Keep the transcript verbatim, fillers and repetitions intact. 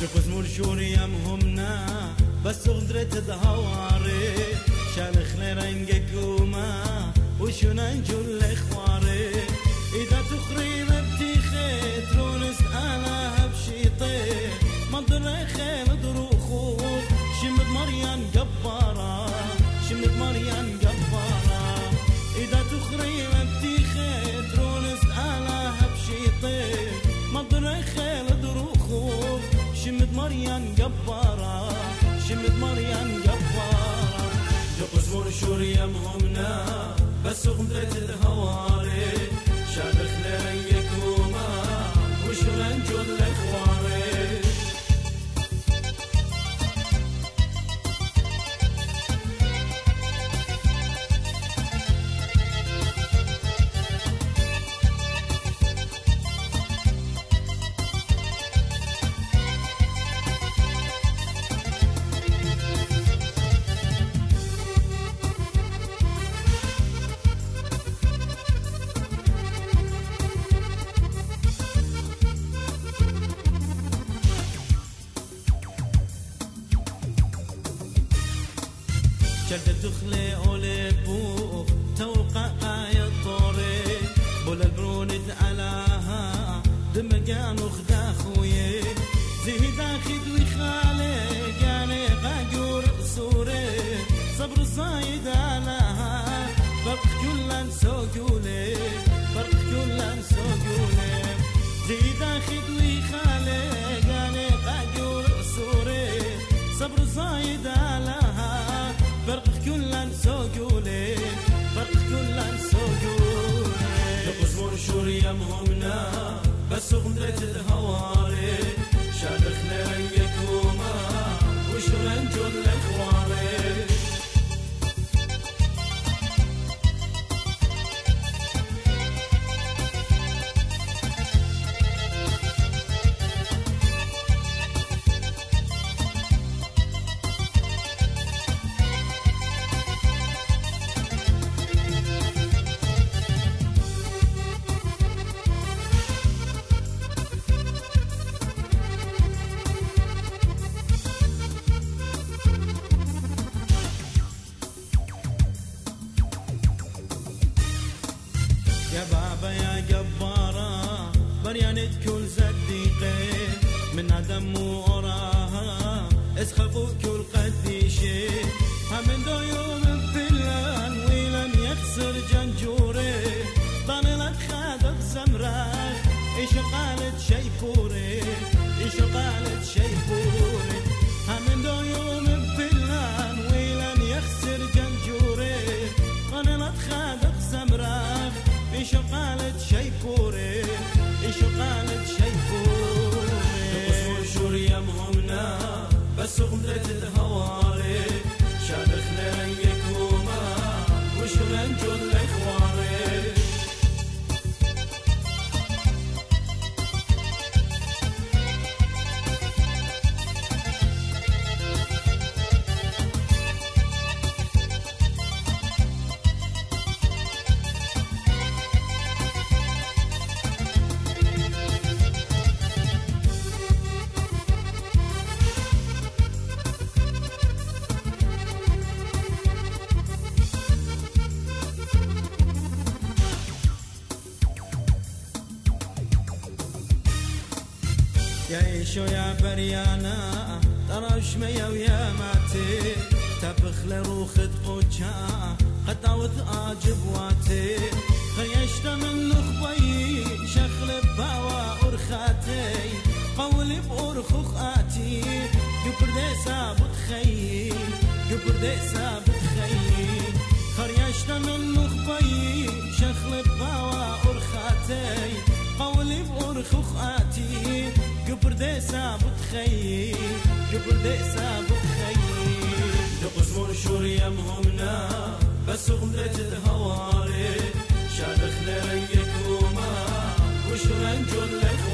شقز مرشور يمهمنا بس غدرت الهواري شالخ لرنجك وما وشنا نجول اخواري اذا تخريب بتيخيت رونس انا بشيطي منظر خيل دروخو شمد مريان جبارة شمد مريان جبارة اذا تخريب بتيخيت رونس انا بشيطي منظر خيل دروخو شمد مريان جبارة شمد مريان جبارة جقز مرشور يمهمنا بس غمدت الهواري شادخ لرنجك وما وشنا نجول اخواري شد تخلي أولي بوخ توقع آية طوري بول البرونة علاها دمجان وخدا خوي زيدا خدوي خالي قاني غاقور سوري صبر صايد علىها فرق كلن سوقولي فرق كلن سوقولي زيدا خدوي خالي قاني غاقور سوري صبر صايد علىها فرق كلن سوقولي فرق كلن سوقولي نقص مرشور يمهمنا بس غمدت الهواري شادخ لرنجك وما وشنا نجول اخواري يا بابا يا جبارة بريانة كل صديقي من عدم وراها اسخفوا كل قديشي همن دو يوم بفلان ولم يخسر جنجوري ضنلت خادت زمراخ ايش قالت شيفوري ايش قالت شيفوري همن دو يوم بفلان ولم يخسر جنجوري ضنلت خادت زمراخ ايش قالت شيفوري ايش قالت شيفوري نقص مرشور يمهمنا بس غمدت الهواري شادخ لرنجك وما وشنا نجول اخواري يا ايشو يا بريانا ترى شمية ويا ماتي تبخ لروخت قوشا قطعوت اجب واتي خيشت من نخبي شخل بباوا ارخاتي قولي بأرخوخ اتي قبر دي سابت خيي قبر دي سابت خيي خريشت من نخبي شخل بباوا ارخاتي قولي بأرخوخ اتي قبر دي سابت خيي قبر دي سابت خيي نقص مرشور يمهمنا بس غمدت الهواري شادخ لرنجك وما وشنا نجول